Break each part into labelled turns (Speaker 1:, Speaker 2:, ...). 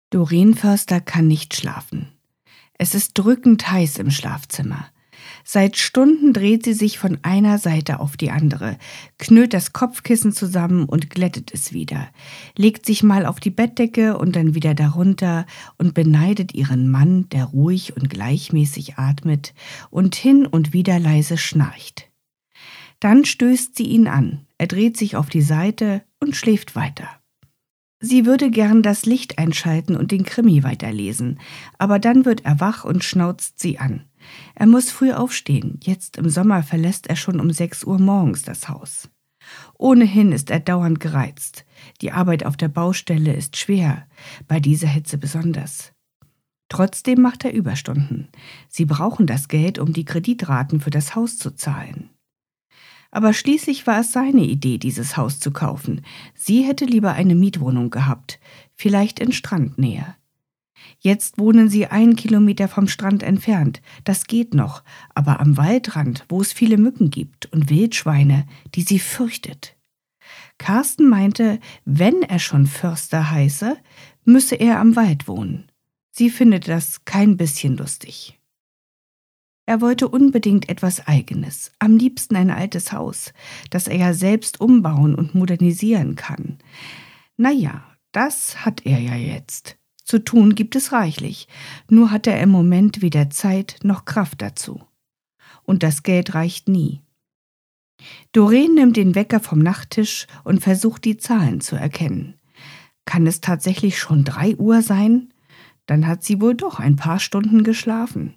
Speaker 1: Doreen Förster kann nicht schlafen. Es ist drückend heiß im Schlafzimmer. Seit Stunden dreht sie sich von einer Seite auf die andere, knüllt das Kopfkissen zusammen und glättet es wieder, legt sich mal auf die Bettdecke und dann wieder darunter und beneidet ihren Mann, der ruhig und gleichmäßig atmet und hin und wieder leise schnarcht. Dann stößt sie ihn an, er dreht sich auf die Seite und schläft weiter. Sie würde gern das Licht einschalten und den Krimi weiterlesen, aber dann wird er wach und schnauzt sie an. Er muss früh aufstehen, jetzt im Sommer verlässt er schon um 6 Uhr morgens das Haus. Ohnehin ist er dauernd gereizt. Die Arbeit auf der Baustelle ist schwer, bei dieser Hitze besonders. Trotzdem macht er Überstunden. Sie brauchen das Geld, um die Kreditraten für das Haus zu zahlen. Aber schließlich war es seine Idee, dieses Haus zu kaufen. Sie hätte lieber eine Mietwohnung gehabt, vielleicht in Strandnähe. Jetzt wohnen sie 1 Kilometer vom Strand entfernt. Das geht noch, aber am Waldrand, wo es viele Mücken gibt und Wildschweine, die sie fürchtet. Carsten meinte, wenn er schon Förster heiße, müsse er am Wald wohnen. Sie findet das kein bisschen lustig. Er wollte unbedingt etwas Eigenes, am liebsten ein altes Haus, das er ja selbst umbauen und modernisieren kann. Naja, das hat er ja jetzt. Zu tun gibt es reichlich, nur hat er im Moment weder Zeit noch Kraft dazu. Und das Geld reicht nie. Doreen nimmt den Wecker vom Nachttisch und versucht, die Zahlen zu erkennen. Kann es tatsächlich schon 3 Uhr sein? Dann hat sie wohl doch ein paar Stunden geschlafen.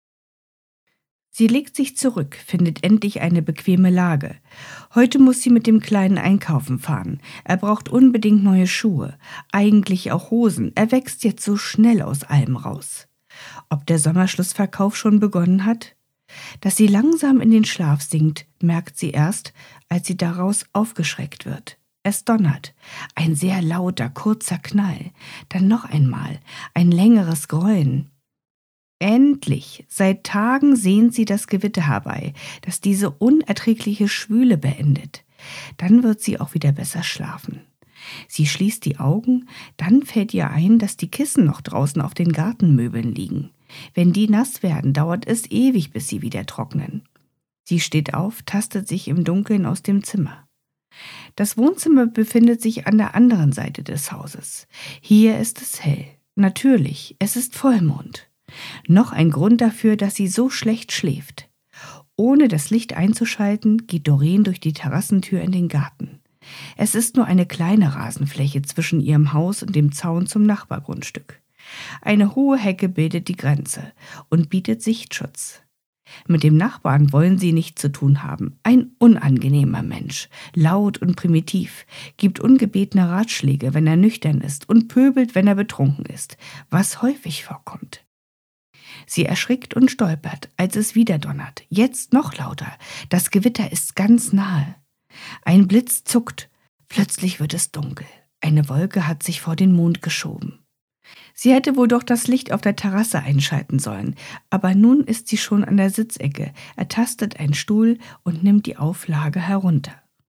Speaker 1: Sie legt sich zurück, findet endlich eine bequeme Lage. Heute muss sie mit dem Kleinen einkaufen fahren. Er braucht unbedingt neue Schuhe, eigentlich auch Hosen. Er wächst jetzt so schnell aus allem raus. Ob der Sommerschlussverkauf schon begonnen hat? Dass sie langsam in den Schlaf sinkt, merkt sie erst, als sie daraus aufgeschreckt wird. Es donnert. Ein sehr lauter, kurzer Knall. Dann noch einmal. Ein längeres Grollen. Endlich! Seit Tagen sehnt sie das Gewitter herbei, das diese unerträgliche Schwüle beendet. Dann wird sie auch wieder besser schlafen. Sie schließt die Augen, dann fällt ihr ein, dass die Kissen noch draußen auf den Gartenmöbeln liegen. Wenn die nass werden, dauert es ewig, bis sie wieder trocknen. Sie steht auf, tastet sich im Dunkeln aus dem Zimmer. Das Wohnzimmer befindet sich an der anderen Seite des Hauses. Hier ist es hell. Natürlich, es ist Vollmond. Noch ein Grund dafür, dass sie so schlecht schläft. Ohne das Licht einzuschalten, geht Doreen durch die Terrassentür in den Garten. Es ist nur eine kleine Rasenfläche zwischen ihrem Haus und dem Zaun zum Nachbargrundstück. Eine hohe Hecke bildet die Grenze und bietet Sichtschutz. Mit dem Nachbarn wollen sie nichts zu tun haben. Ein unangenehmer Mensch, laut und primitiv, gibt ungebetene Ratschläge, wenn er nüchtern ist und pöbelt, wenn er betrunken ist, was häufig vorkommt. Sie erschrickt und stolpert, als es wieder donnert. Jetzt noch lauter. Das Gewitter ist ganz nahe. Ein Blitz zuckt. Plötzlich wird es dunkel. Eine Wolke hat sich vor den Mond geschoben. Sie hätte wohl doch das Licht auf der Terrasse einschalten sollen, aber nun ist sie schon an der Sitzecke, ertastet einen Stuhl und nimmt die Auflage herunter.